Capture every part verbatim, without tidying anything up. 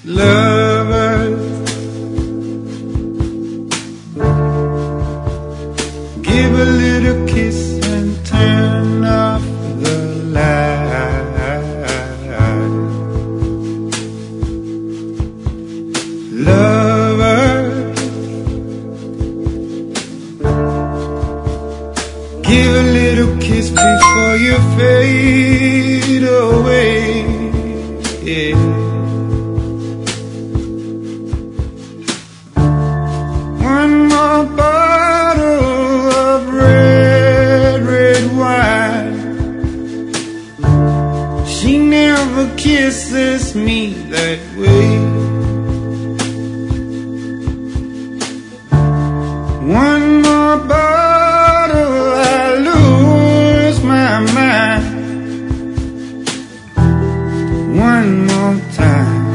Lovers, give a little kiss and turn off the light. Lovers, give a little kiss before you fade away. Yeah. One more bottle of red, red wine. She never kisses me that way. One more bottle, I lose my mind. One more time,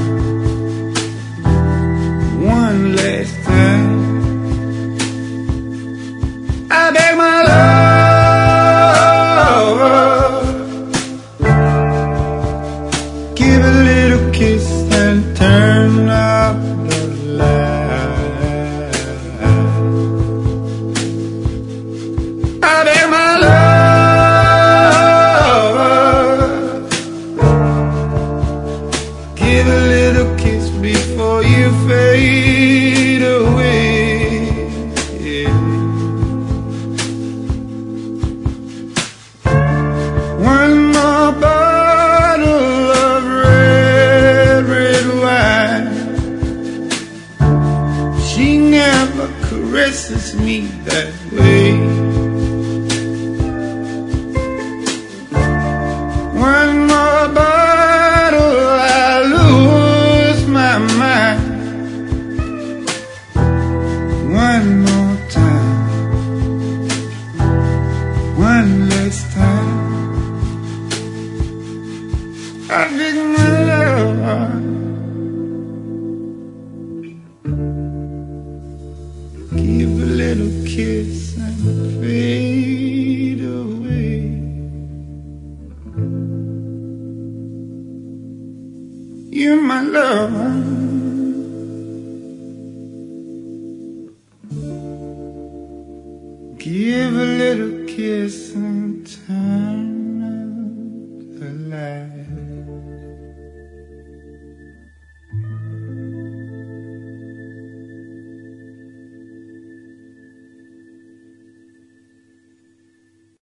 one last time. I beg my love, give a little kiss and turn off the light. I beg my love, give a little kiss before you fade away. Yeah. One more bottle of red, red wine. She never caresses me that way. One more bottle, I lose my mind. One more time, one last time. I beg my love, give a little kiss and fade away. You're my love. Give a little kiss and